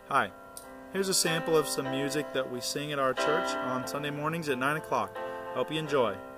Hi, here's a sample of some music that we sing at our church on Sunday mornings at 9 o'clock. Hope you enjoy.